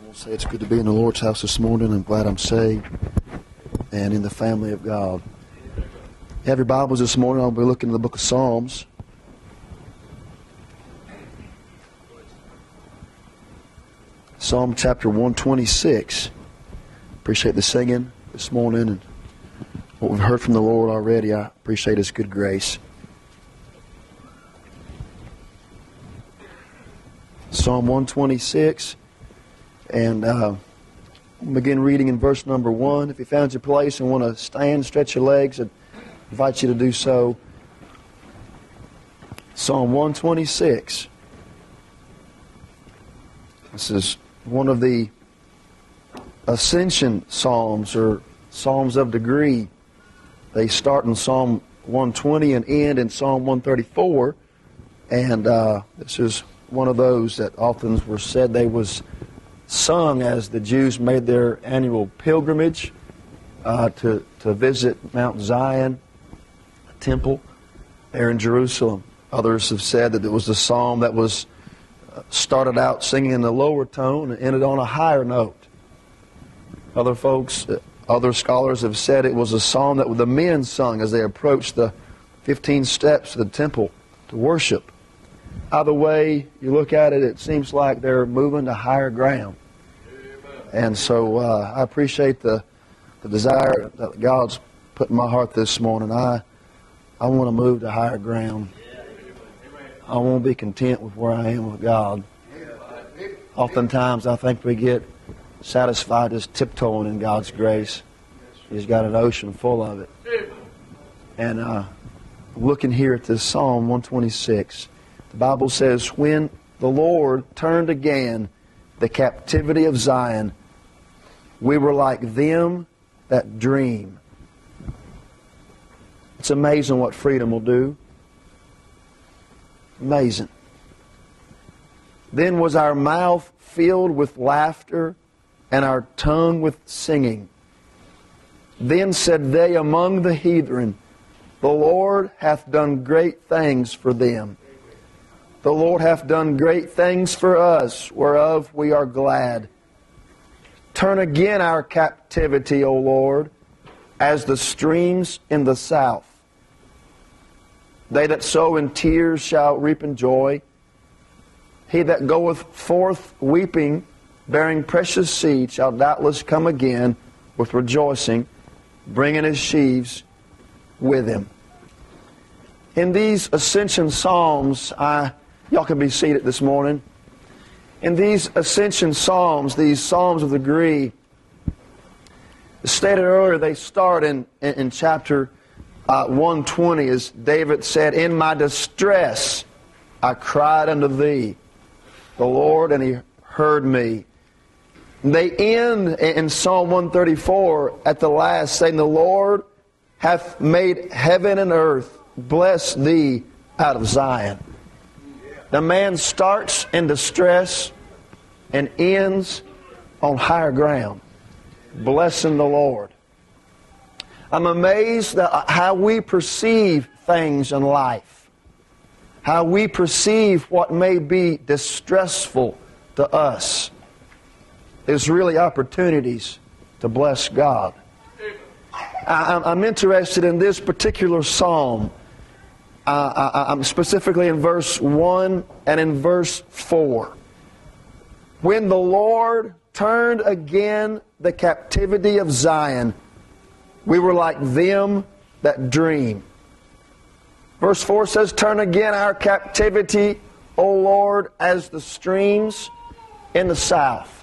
will say it's good to be in the Lord's house this morning. I'm glad I'm saved and in the family of God. You have your Bibles this morning. I'll be looking at the book of Psalms. Psalm chapter 126. Appreciate the singing this morning and what we've heard from the Lord already. I appreciate His good grace. Psalm 126. And we'll begin reading in verse number 1. If you found your place and want to stand, stretch your legs, I invite you to do so. Psalm 126. This is one of the ascension psalms, or psalms of degree. They start in Psalm 120 and end in Psalm 134. And this is one of those that often were said they was sung as the Jews made their annual pilgrimage to visit Mount Zion, a temple there in Jerusalem. Others have said that it was a psalm that was started out singing in the lower tone and ended on a higher note. Other scholars have said it was a psalm that the men sung as they approached the 15 steps of the temple to worship. Either way you look at it, it seems like they're moving to higher ground. And so I appreciate the desire that God's put in my heart this morning. I want to move to higher ground. I want to be content with where I am with God. Oftentimes I think we get satisfied just tiptoeing in God's grace. He's got an ocean full of it. And looking here at this Psalm 126, the Bible says, when the Lord turned again the captivity of Zion, we were like them that dream. It's amazing what freedom will do. Amazing. Then was our mouth filled with laughter and our tongue with singing. Then said they among the heathen, the Lord hath done great things for them. The Lord hath done great things for us, whereof we are glad. Turn again our captivity, O Lord, as the streams in the south. They that sow in tears shall reap in joy. He that goeth forth weeping, bearing precious seed, shall doubtless come again with rejoicing, bringing his sheaves with him. In these Ascension Psalms, y'all can be seated this morning. In these Ascension Psalms, these Psalms of degree, stated earlier, they start in chapter 120, as David said, in my distress I cried unto thee, the Lord, and He heard me. They end in Psalm 134 at the last, saying, the Lord hath made heaven and earth, bless thee out of Zion. The man starts in distress and ends on higher ground, blessing the Lord. I'm amazed at how we perceive things in life, how we perceive what may be distressful to us. There's really opportunities to bless God. I'm interested in this particular psalm. I'm specifically in verse 1 and in verse 4. When the Lord turned again the captivity of Zion, we were like them that dream. Verse 4 says, turn again our captivity, O Lord, as the streams in the south.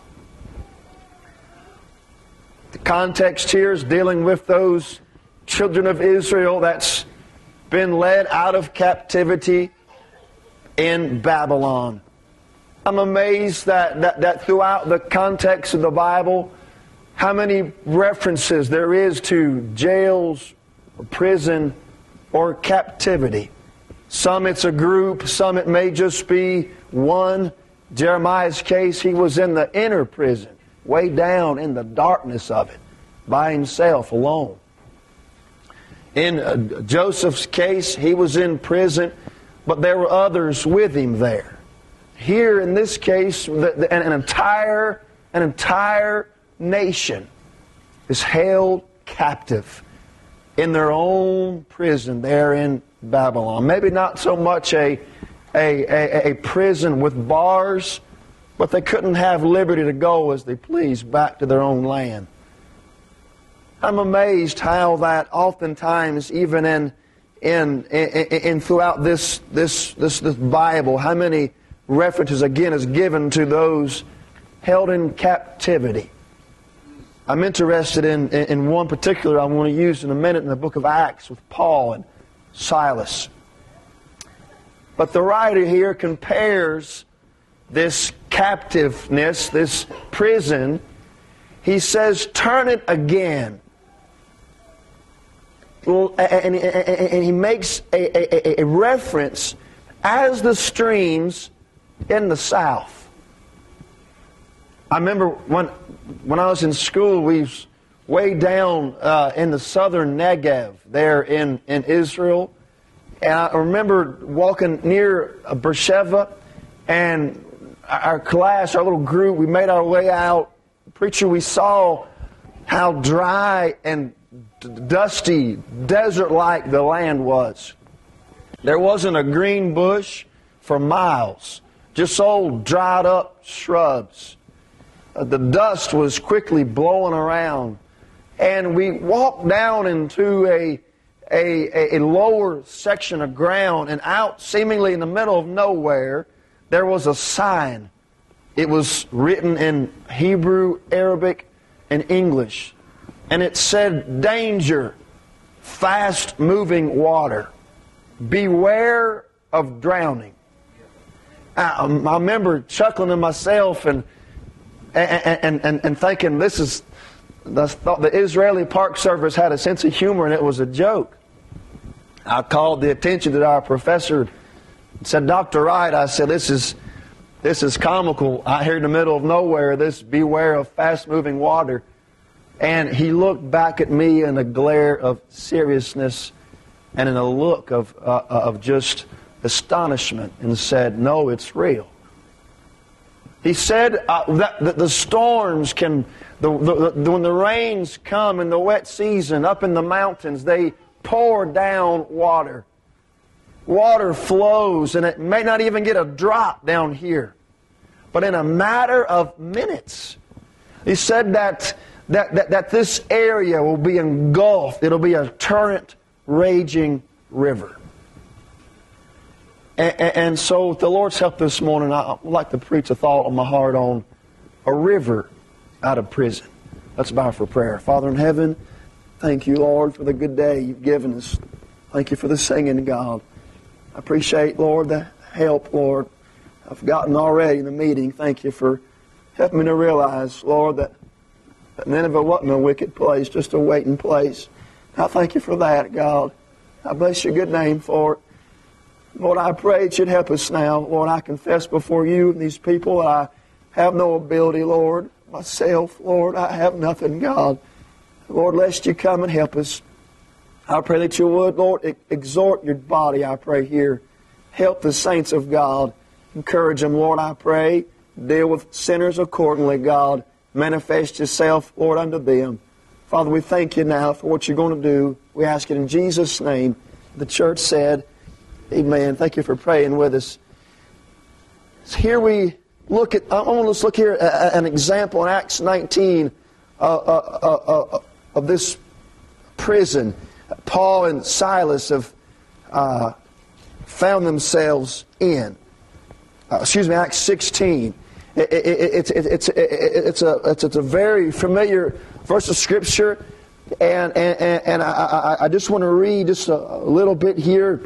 The context here is dealing with those children of Israel that's been led out of captivity in Babylon. I'm amazed that throughout the context of the Bible, how many references there is to jails, or prison, or captivity. Some it's a group, some it may just be one. Jeremiah's case, he was in the inner prison, way down in the darkness of it, by himself, alone. In Joseph's case, he was in prison, but there were others with him there. Here in this case, an entire an entire nation is held captive in their own prison there in Babylon. Maybe not so much a prison with bars, but they couldn't have liberty to go as they pleased back to their own land. I'm amazed how that oftentimes, even in throughout this Bible, how many references again is given to those held in captivity. I'm interested in one particular I want to use in a minute in the book of Acts with Paul and Silas. But the writer here compares this captiveness, this prison. He says, turn it again. And he makes a reference as the streams in the south. I remember when I was in school, we was way down in the southern Negev there in Israel. And I remember walking near Beersheba, and our class, our little group, we made our way out. Preacher, we saw how dry and dusty, desert-like the land was. There wasn't a green bush for miles, just old dried-up shrubs. The dust was quickly blowing around, and we walked down into a lower section of ground, and out seemingly in the middle of nowhere there was a sign. It was written in Hebrew, Arabic, and English, and it said, danger, fast moving water, beware of drowning. I remember chuckling to myself and thinking, the Israeli Park Service had a sense of humor and it was a joke. I called the attention to our professor and said, Dr. Wright, I said, this is comical. I hear in the middle of nowhere, this beware of fast-moving water. And he looked back at me in a glare of seriousness and in a look of just astonishment and said, no, it's real. He said that the storms can, when the rains come in the wet season up in the mountains, they pour down water. Water flows, and it may not even get a drop down here. But in a matter of minutes, he said that this area will be engulfed. It'll be a torrent raging river. And so with the Lord's help this morning, I would like to preach a thought on my heart on a river out of prison. Let's bow for prayer. Father in heaven, thank you, Lord, for the good day you've given us. Thank you for the singing, God. I appreciate, Lord, the help, Lord, I've gotten already in the meeting. Thank you for helping me to realize, Lord, that Nineveh wasn't a wicked place, just a waiting place. I thank you for that, God. I bless your good name for it. Lord, I pray that you'd help us now. Lord, I confess before you and these people that I have no ability, Lord. Myself, Lord, I have nothing, God. Lord, lest you come and help us. I pray that you would, Lord, exhort your body, I pray here. Help the saints of God. Encourage them, Lord, I pray. Deal with sinners accordingly, God. Manifest yourself, Lord, unto them. Father, we thank you now for what you're going to do. We ask it in Jesus' name. The church said, amen. Thank you for praying with us. So here we look at, I want to look here at an example in Acts 19 of this prison. Paul and Silas have found themselves in. Acts 16. It's a very familiar verse of Scripture, and I just want to read just a little bit here,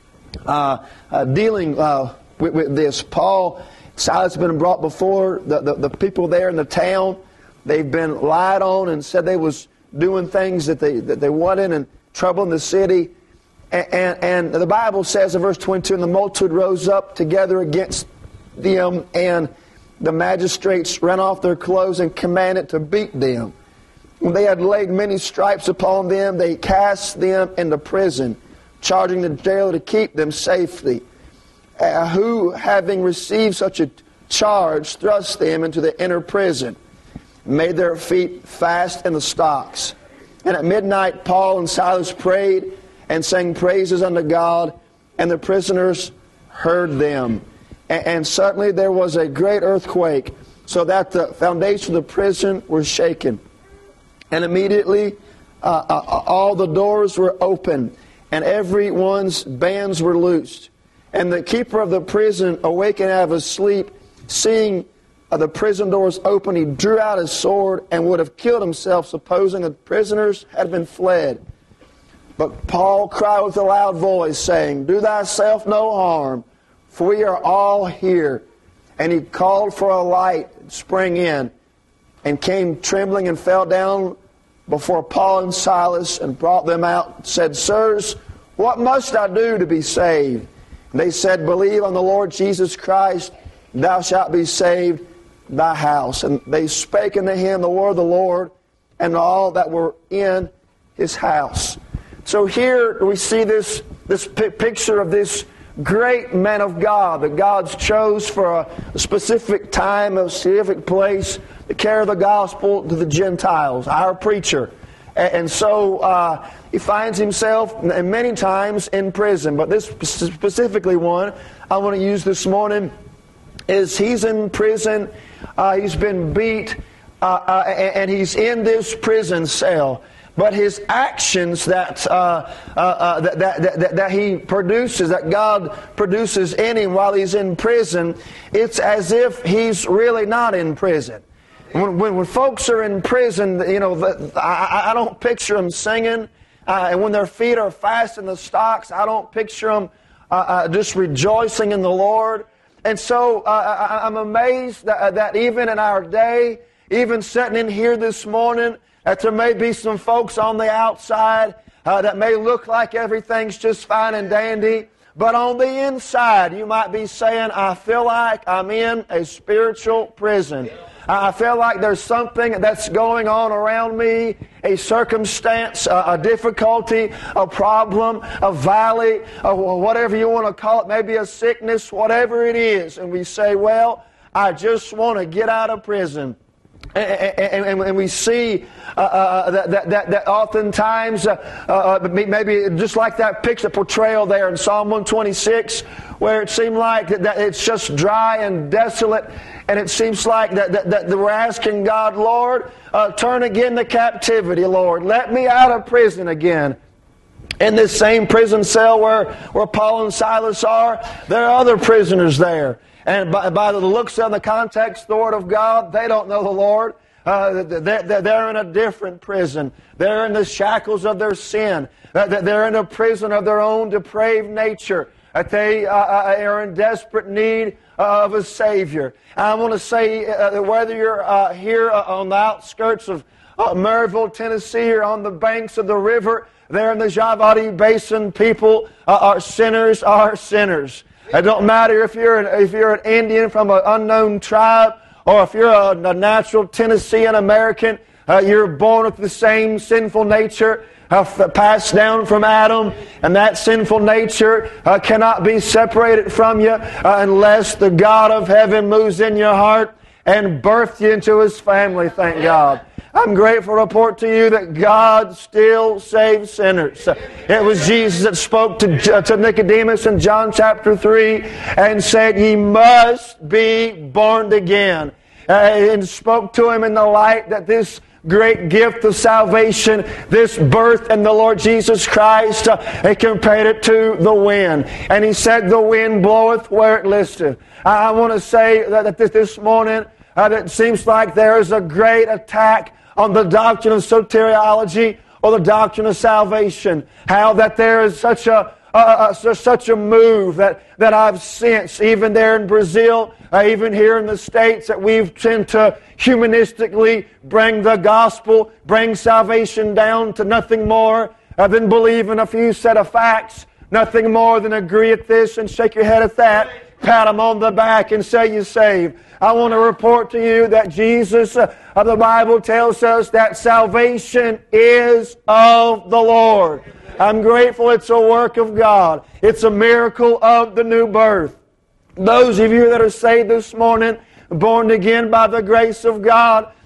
dealing with this. Paul, Silas have been brought before the people there in the town. They've been lied on and said they was doing things that they wanted and troubling the city. And the Bible says in verse 22, and the multitude rose up together against them, and the magistrates ran off their clothes and commanded to beat them. When they had laid many stripes upon them, they cast them into prison, charging the jailer to keep them safely, who, having received such a charge, thrust them into the inner prison. made their feet fast in the stocks. And at midnight Paul and Silas prayed and sang praises unto God, and the prisoners heard them. And suddenly there was a great earthquake, so that the foundation of the prison was shaken. And immediately all the doors were open, and everyone's bands were loosed. And the keeper of the prison, awakened out of his sleep, seeing the prison doors open, he drew out his sword and would have killed himself, supposing the prisoners had been fled. But Paul cried with a loud voice, saying, Do thyself no harm, for we are all here. And he called for a light, sprang in, and came trembling and fell down before Paul and Silas, and brought them out, and said, Sirs, what must I do to be saved? And they said, Believe on the Lord Jesus Christ, and thou shalt be saved, thy house. And they spake unto him the word of the Lord, and all that were in his house. So here we see this picture of this great man of God that God's chose for a specific time, a specific place to carry the gospel to the Gentiles, our preacher. And so he finds himself many times in prison. But this specifically one I want to use this morning is he's in prison, he's been beat, and he's in this prison cell. But his actions that he produces, that God produces in him while he's in prison, it's as if he's really not in prison. When folks are in prison, you know, I don't picture them singing. And when their feet are fast in the stocks, I don't picture them just rejoicing in the Lord. And so I'm amazed that even in our day, even sitting in here this morning, that there may be some folks on the outside that may look like everything's just fine and dandy, but on the inside you might be saying, I feel like I'm in a spiritual prison. I feel like there's something that's going on around me, a circumstance, a difficulty, a problem, a valley, whatever you want to call it, maybe a sickness, whatever it is. And we say, well, I just want to get out of prison. And we see that oftentimes, maybe just like that picture portrayal there in Psalm 126, where it seemed like that it's just dry and desolate, and it seems like that we're asking God, Lord, turn again the captivity, Lord. Let me out of prison again. In this same prison cell where Paul and Silas are, there are other prisoners there. And by the looks of the context of the Word of God, they don't know the Lord. They're in a different prison. They're in the shackles of their sin. They're in a prison of their own depraved nature. That they are in desperate need of a Savior. I want to say whether you're here on the outskirts of Maryville, Tennessee, or on the banks of the river, there in the Javadi Basin, people are sinners. It don't matter if you're an Indian from an unknown tribe, or if you're a natural Tennessean American, you're born with the same sinful nature passed down from Adam, and that sinful nature cannot be separated from you unless the God of heaven moves in your heart and birthed you into His family, thank God. I'm grateful to report to you that God still saves sinners. It was Jesus that spoke to Nicodemus in John chapter 3 and said, ye must be born again. And spoke to him in the light that this great gift of salvation, this birth in the Lord Jesus Christ, he compared it to the wind. And he said, the wind bloweth where it listeth. I want to say that this morning, it seems like there is a great attack on the doctrine of soteriology or the doctrine of salvation. How that there is such a move that I've sensed, even there in Brazil, even here in the States, that we've tend to humanistically bring the gospel, bring salvation down to nothing more than believe in a few set of facts, nothing more than agree at this and shake your head at that, pat them on the back and say you're saved. I want to report to you that Jesus of the Bible tells us that salvation is of the Lord. I'm grateful it's a work of God. It's a miracle of the new birth. Those of you that are saved this morning, born again by the grace of God,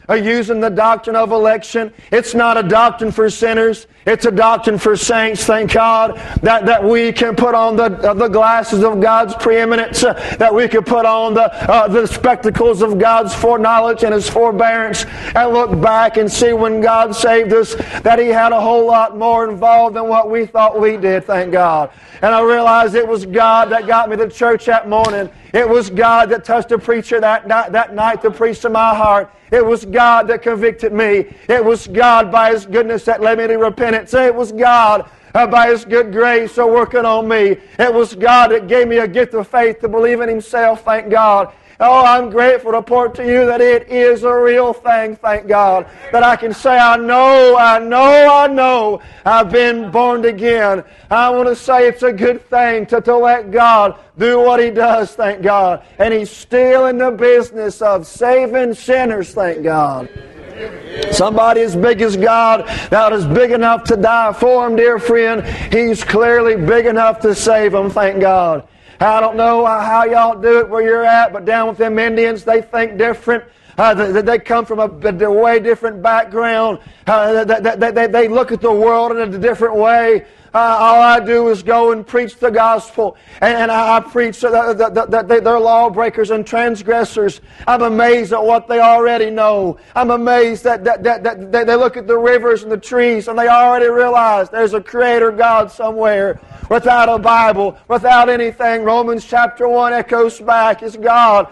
using the doctrine of election. It's not a doctrine for sinners. It's a doctrine for saints, thank God, that we can put on the glasses of God's preeminence, that we can put on the spectacles of God's foreknowledge and His forbearance, and look back and see when God saved us, that He had a whole lot more involved than what we thought we did, thank God. And I realized it was God that got me to church that morning. It was God that touched the preacher that night to preach to my heart. It was God that convicted me. It was God by His goodness that led me to repentance. It was God by His good grace working on me. It was God that gave me a gift of faith to believe in Himself, thank God. Oh, I'm grateful to report to you that it is a real thing, thank God. That I can say, I know, I've been born again. I want to say it's a good thing to let God do what He does, thank God. And He's still in the business of saving sinners, thank God. Somebody as big as God, that is big enough to die for them, dear friend, He's clearly big enough to save them, thank God. I don't know how y'all do it where you're at, but down with them Indians, they think different. They come from a way different background. They look at the world in a different way. All I do is go and preach the gospel. And I preach that they're lawbreakers and transgressors. I'm amazed at what they already know. I'm amazed that they look at the rivers and the trees and they already realize there's a Creator God somewhere. Without a Bible, without anything, Romans chapter 1 echoes back. His God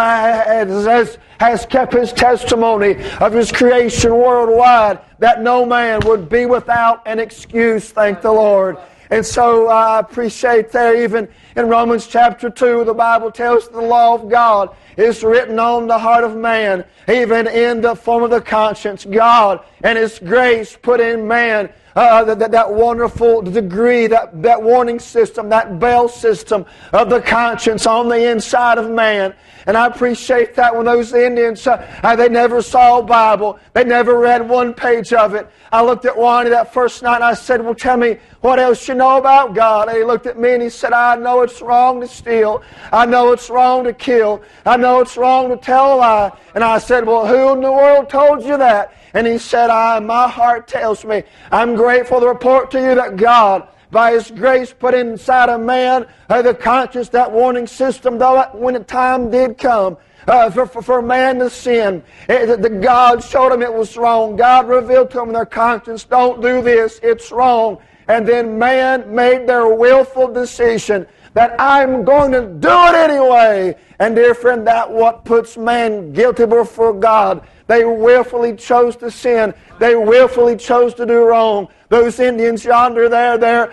has kept His testimony of His creation worldwide, that no man would be without an excuse, thank the Lord. And so I appreciate there, even in Romans chapter 2, the Bible tells the law of God is written on the heart of man, even in the form of the conscience. God and His grace put in man that wonderful degree, that warning system, that bell system of the conscience on the inside of man. And I appreciate that when those Indians, they never saw a Bible. They never read one page of it. I looked at Wani that first night and I said, well, tell me what else you know about God. And he looked at me and he said, I know it's wrong to steal. I know it's wrong to kill. I know it's wrong to tell a lie. And I said, well, who in the world told you that? And he said, my heart tells me. I'm grateful to report to you that God, by His grace, put inside a man the conscience, that warning system, though when the time did come for man to sin. God showed them it was wrong. God revealed to them in their conscience, don't do this, it's wrong. And then man made their willful decision that I'm going to do it anyway. And dear friend, that's what puts man guilty before God. They willfully chose to sin. They willfully chose to do wrong. Those Indians yonder they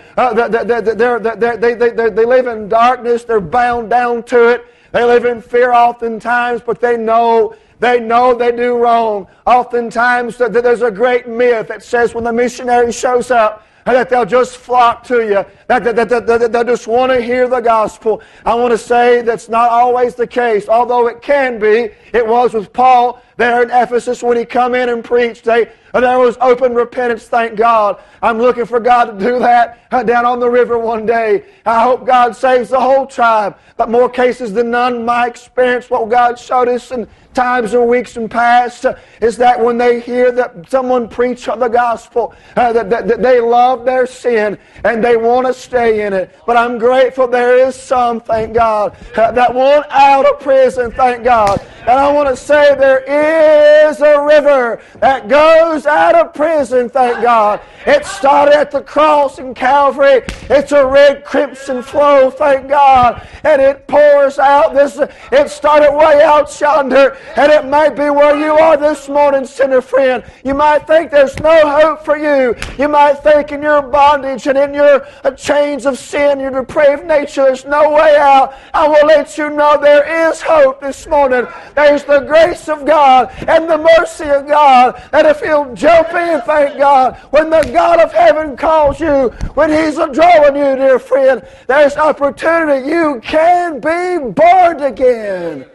live in darkness. They're bound down to it. They live in fear oftentimes, but they know they do wrong. Oftentimes there's a great myth that says when the missionary shows up, that they'll just flock to you, that they'll just want to hear the gospel. I want to say that's not always the case, although it can be. It was with Paul there in Ephesus when he come in and preached. There was open repentance, thank God. I'm looking for God to do that down on the river one day. I hope God saves the whole tribe. But more cases than none, my experience, what God showed us in times and weeks and past, is that when they hear that someone preach the gospel, that they love their sin and they want to stay in it. But I'm grateful there is some, thank God, that want out of prison, thank God. And I want to say there is a river that goes out of prison, thank God. It started at the cross in Calvary. It's a red crimson flow, thank God. And it pours out. It started way out yonder. And it might be where you are this morning, sinner friend. You might think there's no hope for you. You might think in your bondage and in your chains of sin, your depraved nature, there's no way out. I will let you know there is hope this morning. There's the grace of God and the mercy of God. And if He'll jump in, thank God, when the God of heaven calls you, when He's drawing you, dear friend, there's opportunity. You can be born again.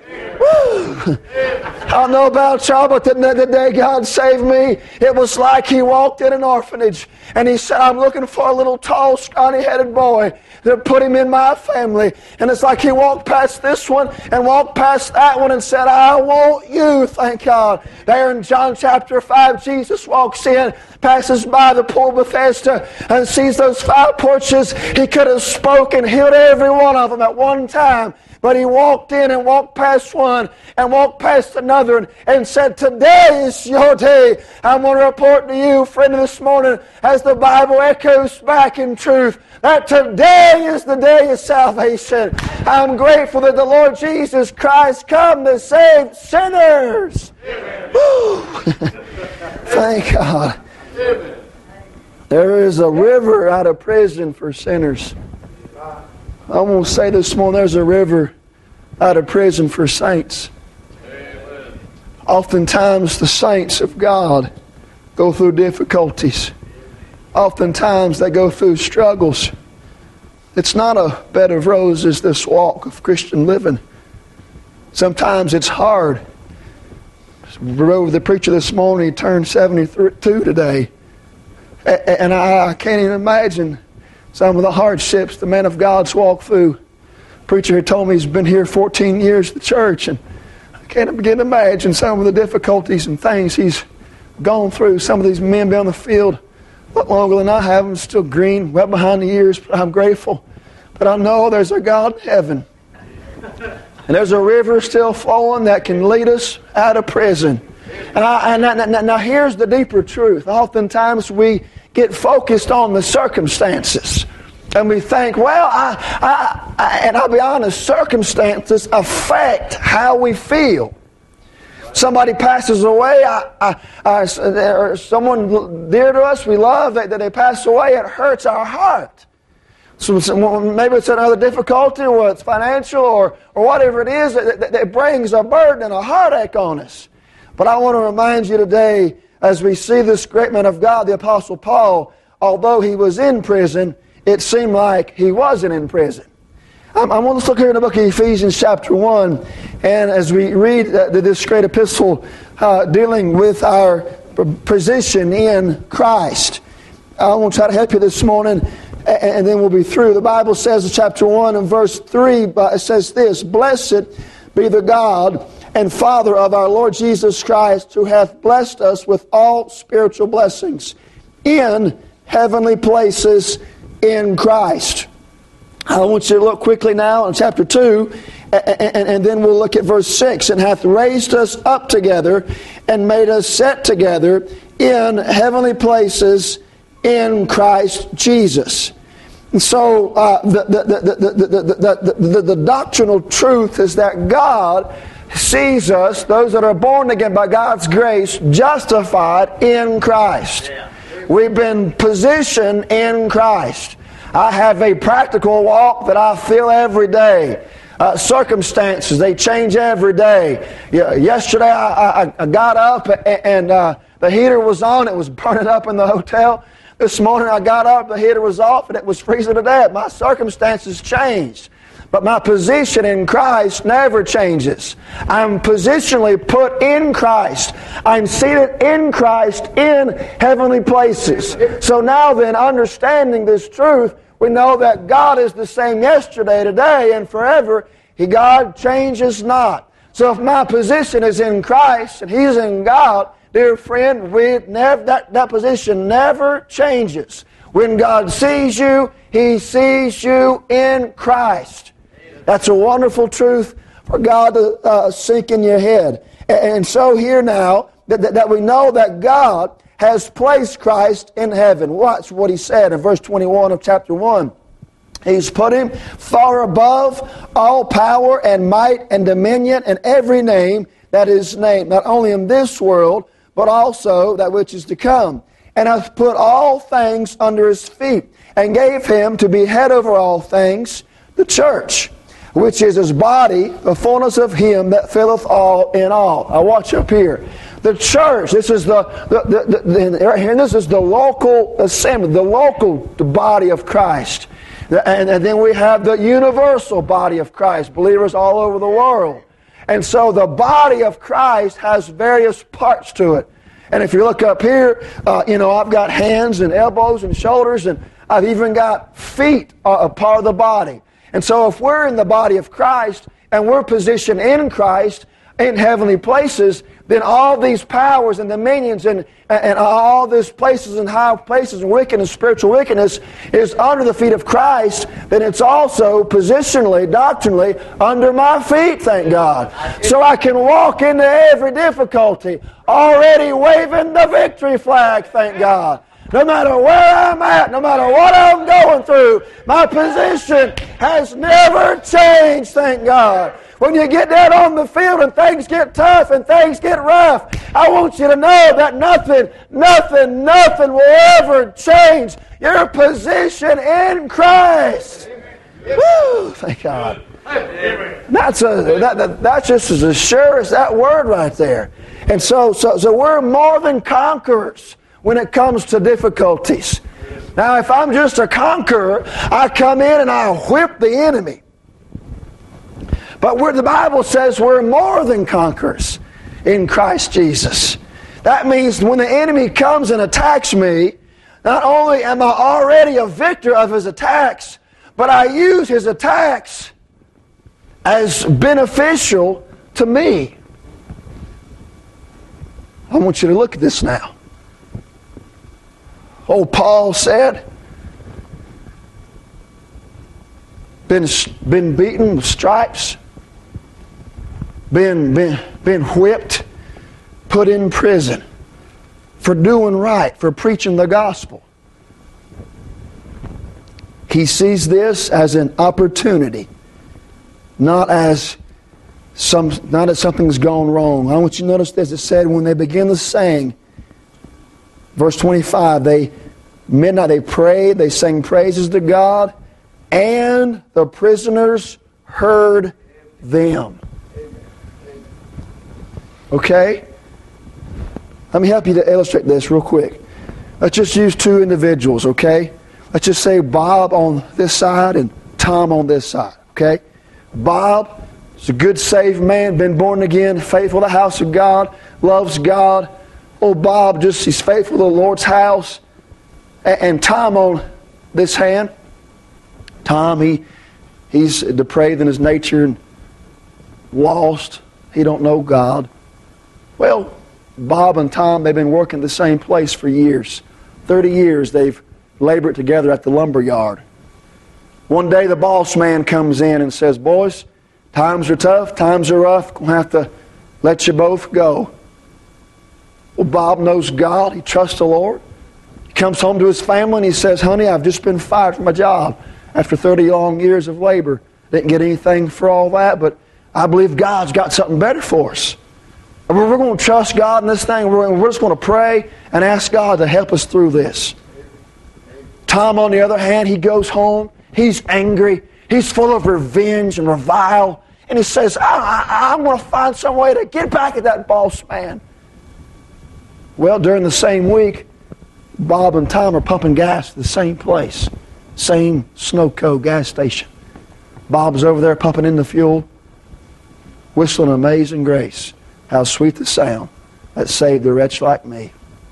Woo! I don't know about y'all, but the day God saved me, it was like He walked in an orphanage and He said, I'm looking for a little tall, scrawny-headed boy to put him in my family. And it's like He walked past this one and walked past that one and said, I want you, thank God. There in John chapter 5, Jesus walks in, passes by the pool of Bethesda and sees those 5 porches. He could have spoken, healed every one of them at one time. But He walked in and walked past one and walked past another and said, today is your day. I want to report to you, friend, this morning, as the Bible echoes back in truth, that today is the day of salvation. I'm grateful that the Lord Jesus Christ come to save sinners. Thank God. There is a river out of prison for sinners. I want to say this morning, there's a river out of prison for saints. Amen. Oftentimes the saints of God go through difficulties. Oftentimes they go through struggles. It's not a bed of roses, this walk of Christian living. Sometimes it's hard. Over the preacher this morning, he turned 72 today. And I can't even imagine some of the hardships the man of God's walked through. Preacher had told me he's been here 14 years at the church, and I can't begin to imagine some of the difficulties and things he's gone through. Some of these men been on the field a lot longer than I have. I'm still green, well behind the years, but I'm grateful. But I know there's a God in heaven. And there's a river still flowing that can lead us out of prison. Now here's the deeper truth. Oftentimes we get focused on the circumstances. And we think, well, and I'll be honest, circumstances affect how we feel. Somebody passes away, or someone dear to us we love, that they pass away, it hurts our heart. So maybe it's another difficulty, or it's financial, or whatever it is that brings a burden and a heartache on us. But I want to remind you today, as we see this great man of God, the Apostle Paul, although he was in prison, it seemed like he wasn't in prison. I want to look here in the book of Ephesians chapter 1, and as we read this great epistle dealing with our position in Christ, I want to try to help you this morning, and then we'll be through. The Bible says in chapter 1 and verse 3, it says this, Blessed be the God and Father of our Lord Jesus Christ, who hath blessed us with all spiritual blessings in heavenly places in Christ. I want you to look quickly now in chapter 2, and then we'll look at verse 6. And hath raised us up together and made us sit together in heavenly places in Christ Jesus. And so the doctrinal truth is that God sees us, those that are born again by God's grace, justified in Christ. We've been positioned in Christ. I have a practical walk that I feel every day. Circumstances, they change every day. Yesterday I got up and the heater was on. It was burning up in the hotel. This morning I got up, the heater was off, and it was freezing to death. My circumstances changed. But my position in Christ never changes. I'm positionally put in Christ. I'm seated in Christ in heavenly places. So now then, understanding this truth, we know that God is the same yesterday, today, and forever. God changes not. So if my position is in Christ and He's in God, dear friend, that position never changes. When God sees you, He sees you in Christ. That's a wonderful truth for God to sink in your head. And so here now, that we know that God has placed Christ in heaven. Watch what He said in verse 21 of chapter 1. He's put Him far above all power and might and dominion and every name that is named, not only in this world, but also that which is to come. And hath put all things under His feet, and gave Him to be head over all things, the church, which is His body, the fullness of Him that filleth all in all. Now watch up here. The church, this is this is the local assembly, the body of Christ. And then we have the universal body of Christ, believers all over the world. And so the body of Christ has various parts to it. And if you look up here, I've got hands and elbows and shoulders, and I've even got feet, a part of the body. And so if we're in the body of Christ and we're positioned in Christ in heavenly places, then all these powers and dominions and all these places and high places and wickedness, spiritual wickedness is under the feet of Christ, then it's also positionally, doctrinally, under my feet, thank God. So I can walk into every difficulty already waving the victory flag, thank God. No matter where I'm at, no matter what I'm going through, my position has never changed, thank God. When you get down on the field and things get tough and things get rough, I want you to know that nothing will ever change your position in Christ. Woo! Thank God. That's just as sure as that word right there. And so we're more than conquerors when it comes to difficulties. Now, if I'm just a conqueror, I come in and I whip the enemy. But where the Bible says we're more than conquerors in Christ Jesus. That means when the enemy comes and attacks me, not only am I already a victor of his attacks, but I use his attacks as beneficial to me. I want you to look at this now. Old Paul said, been beaten with stripes, been whipped, put in prison for doing right, for preaching the gospel. He sees this as an opportunity, not as something's gone wrong. I want you to notice this. It said when they begin to sing, verse 25, midnight they prayed, they sang praises to God, and the prisoners heard them. Okay? Let me help you to illustrate this real quick. Let's just use two individuals, okay? Let's just say Bob on this side and Tom on this side, okay? Bob is a good, saved man, been born again, faithful to the house of God, loves God. Old Bob, he's faithful to the Lord's house. And Tom on this hand, Tom, he's depraved in his nature and lost. He don't know God. Well, Bob and Tom, they've been working the same place for years. 30 years they've labored together at the lumber yard. One day the boss man comes in and says, boys, times are tough, times are rough, going to have to let you both go. Well, Bob knows God, he trusts the Lord. He comes home to his family and he says, honey, I've just been fired from my job after 30 long years of labor. Didn't get anything for all that, but I believe God's got something better for us. We're going to trust God in this thing. We're just going to pray and ask God to help us through this. Tom, on the other hand, he goes home. He's angry. He's full of revenge and revile. And he says, I'm going to find some way to get back at that boss man. Well, during the same week, Bob and Tom are pumping gas at the same place. Same Snowco gas station. Bob's over there pumping in the fuel, whistling Amazing Grace. How sweet the sound that saved a wretch like me.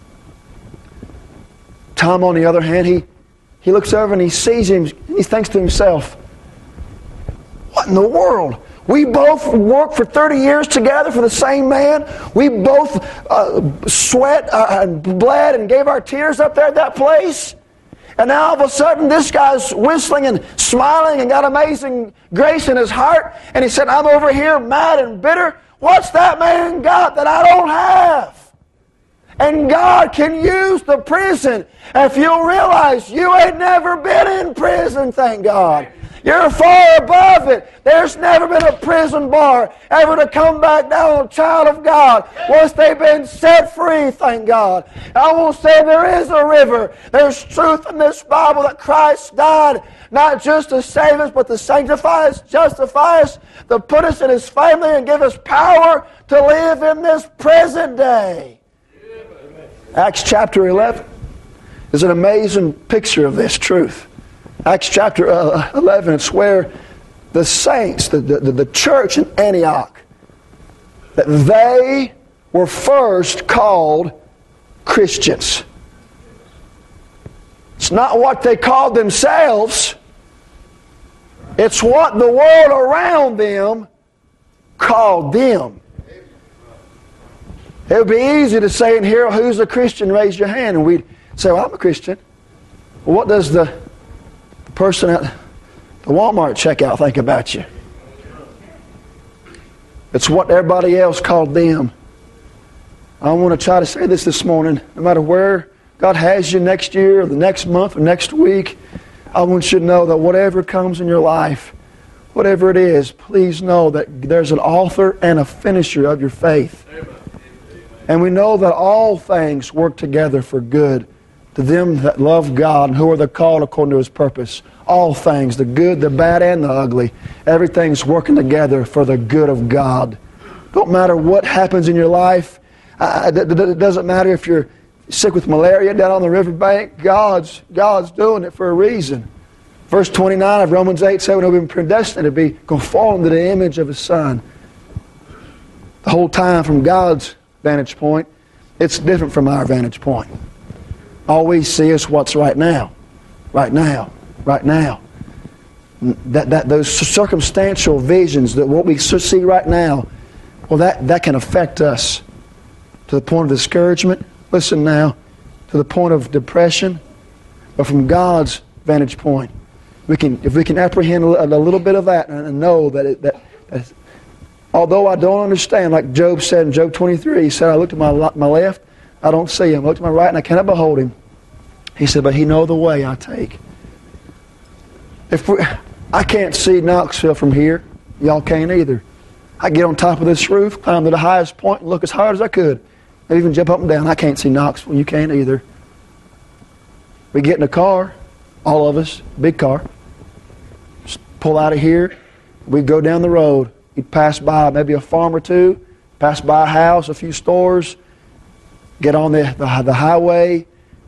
Tom, on the other hand, he looks over and he sees him, and he thinks to himself, what in the world? We both worked for 30 years together for the same man. We both sweat and bled and gave our tears up there at that place. And now all of a sudden this guy's whistling and smiling and got amazing grace in his heart. And he said, I'm over here mad and bitter. What's that man got that I don't have? And God can use the prison. If you'll realize you ain't never been in prison, thank God. You're far above it. There's never been a prison bar ever to come back down on a child of God once they've been set free, thank God. I will say there is a river. There's truth in this Bible that Christ died not just to save us, but to sanctify us, justify us, to put us in His family and give us power to live in this present day. Acts chapter 11 is an amazing picture of this truth. Acts chapter 11, it's where the saints, the church in Antioch, that they were first called Christians. It's not what they called themselves. It's what the world around them called them. It would be easy to say in here, who's a Christian? Raise your hand. And we'd say, well, I'm a Christian. Well, what does the person at the Walmart checkout think about you? It's what everybody else called them. I want to try to say this morning. No matter where God has you next year or the next month or next week, I want you to know that whatever comes in your life, whatever it is, please know that there's an author and a finisher of your faith. And we know that all things work together for good to them that love God and who are the called according to His purpose. All things, the good, the bad, and the ugly, everything's working together for the good of God. Don't matter what happens in your life. It doesn't matter if you're sick with malaria down on the riverbank. God's doing it for a reason. Verse 29 of Romans 8 said, we've been predestined to be conformed to the image of His Son. The whole time from God's vantage point, it's different from our vantage point. All we see is what's right now. Right now. Right now. Those circumstantial visions, that what we see right now, well, that can affect us to the point of discouragement. Listen now, to the point of depression. But from God's vantage point, if we can apprehend a little bit of that and know that although I don't understand, like Job said in Job 23, he said, I looked to my left, I don't see Him. I looked to my right, and I cannot behold Him. He said, but He knows the way I take. I can't see Knoxville from here. Y'all can't either. I get on top of this roof, climb to the highest point, and look as hard as I could. Maybe even jump up and down. I can't see Knoxville. You can't either. We get in a car, all of us, big car. Just pull out of here. We go down the road. You'd pass by maybe a farm or two, pass by a house, a few stores, get on the highway.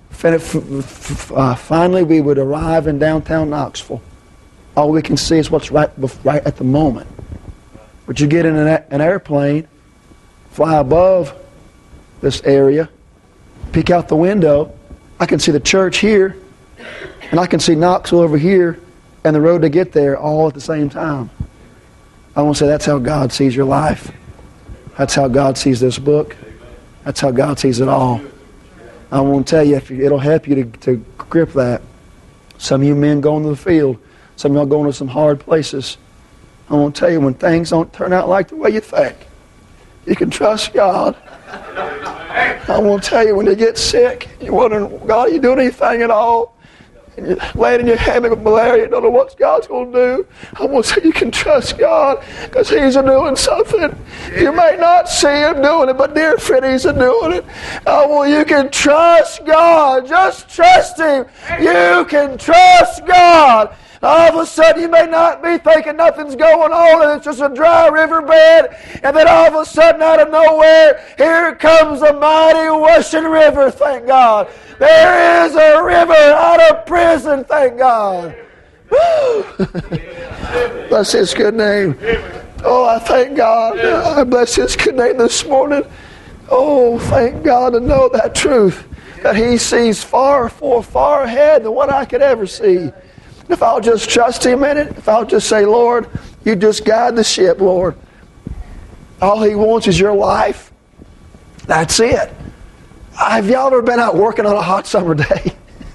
Finally, we would arrive in downtown Knoxville. All we can see is what's right at the moment. But you get in an airplane, fly above this area, peek out the window, I can see the church here, and I can see Knoxville over here, and the road to get there all at the same time. I want to say that's how God sees your life. That's how God sees this book. That's how God sees it all. I want to tell you, it'll help you to grip that. Some of you men going to the field. Some of y'all going to some hard places. I want to tell you, when things don't turn out like the way you think, you can trust God. I want to tell you, when you get sick, you're wondering, God, are you doing anything at all? And you're laying in your hammock with malaria, you don't know what God's going to do. I want to say you can trust God because He's doing something. You may not see Him doing it, but dear friend, He's doing it. You can trust God. Just trust Him. You can trust God. All of a sudden, you may not be thinking nothing's going on and it's just a dry riverbed. And then all of a sudden, out of nowhere, here comes a mighty rushing river, thank God. There is a river out of prison, thank God. Woo! Bless His good name. Oh, I thank God. I bless His good name this morning. Oh, thank God to know that truth. That He sees far ahead than what I could ever see. If I'll just trust Him in it, if I'll just say, Lord, you just guide the ship, Lord. All He wants is your life. That's it. Have y'all ever been out working on a hot summer day?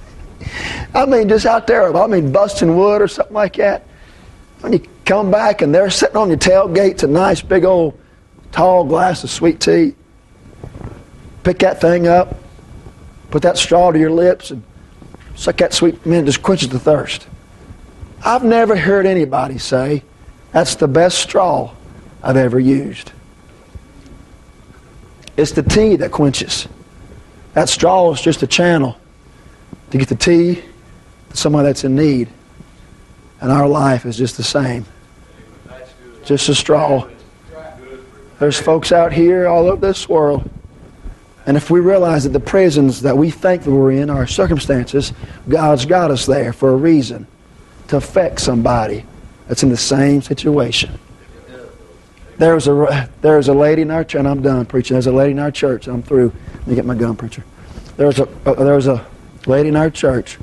I mean, just out there, busting wood or something like that. When you come back and they're sitting on your tailgates, a nice big old tall glass of sweet tea. Pick that thing up, put that straw to your lips, and suck that sweet, man, it just quenches the thirst. I've never heard anybody say, that's the best straw I've ever used. It's the tea that quenches. That straw is just a channel to get the tea to somebody that's in need. And our life is just the same. Just a straw. There's folks out here all over this world. And if we realize that the prisons that we think that we're in, our circumstances, God's got us there for a reason. To affect somebody that's in the same situation. There's a lady in our church, and I'm done preaching. There's a lady in our church. I'm through. Let me get my gun, preacher. There's a lady in our church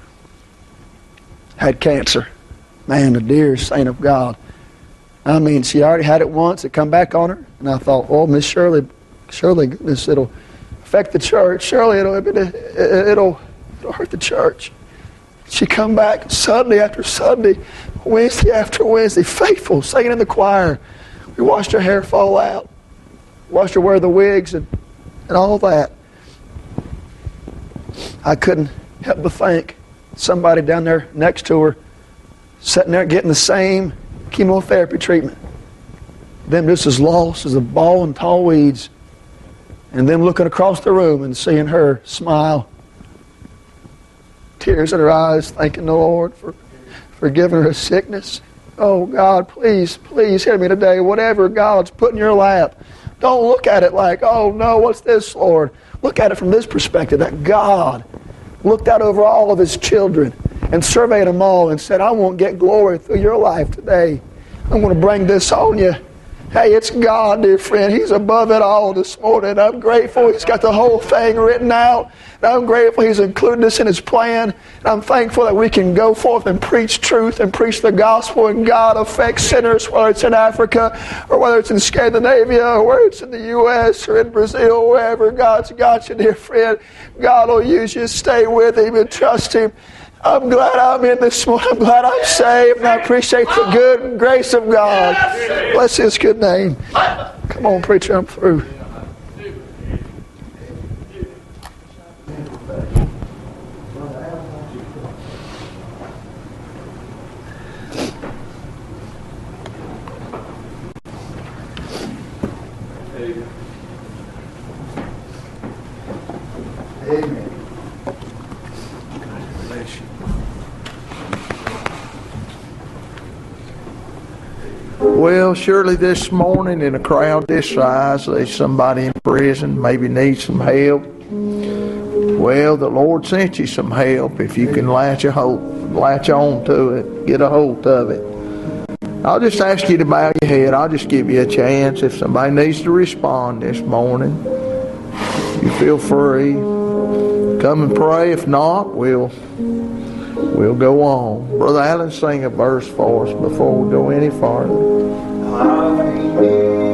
had cancer. Man, the dear saint of God. I mean, she already had it once. It come back on her, and I thought, oh, Miss Shirley, goodness, it'll affect the church. Surely it'll hurt the church. She come back Sunday after Sunday, Wednesday after Wednesday, faithful, singing in the choir. We watched her hair fall out, watched her wear the wigs and all that. I couldn't help but think somebody down there next to her, sitting there getting the same chemotherapy treatment. Them just as lost as a ball and tall weeds. And them looking across the room and seeing her smile. Tears in her eyes, thanking the Lord for giving her a sickness. Oh, God, please, please hear me today. Whatever God's put in your lap, don't look at it like, oh, no, what's this, Lord? Look at it from this perspective, that God looked out over all of His children and surveyed them all and said, I won't get glory through your life today. I'm going to bring this on you. Hey, it's God, dear friend. He's above it all this morning. I'm grateful He's got the whole thing written out. And I'm grateful He's included us in His plan. And I'm thankful that we can go forth and preach truth and preach the gospel. And God affects sinners, whether it's in Africa or whether it's in Scandinavia or whether it's in the U.S. or in Brazil, wherever God's got you, dear friend. God will use you. Stay with Him and trust Him. I'm glad I'm in this morning. I'm glad I'm saved, and I appreciate the good grace of God. Bless His good name. Come on, preacher, I'm through. Amen. Well, surely this morning in a crowd this size, there's somebody in prison, maybe needs some help. Well, the Lord sent you some help if you can latch on to it, get a hold of it. I'll just ask you to bow your head. I'll just give you a chance if somebody needs to respond this morning. You feel free. Come and pray. If not, we'll go on. Brother Allen, sing a verse for us before we go any farther.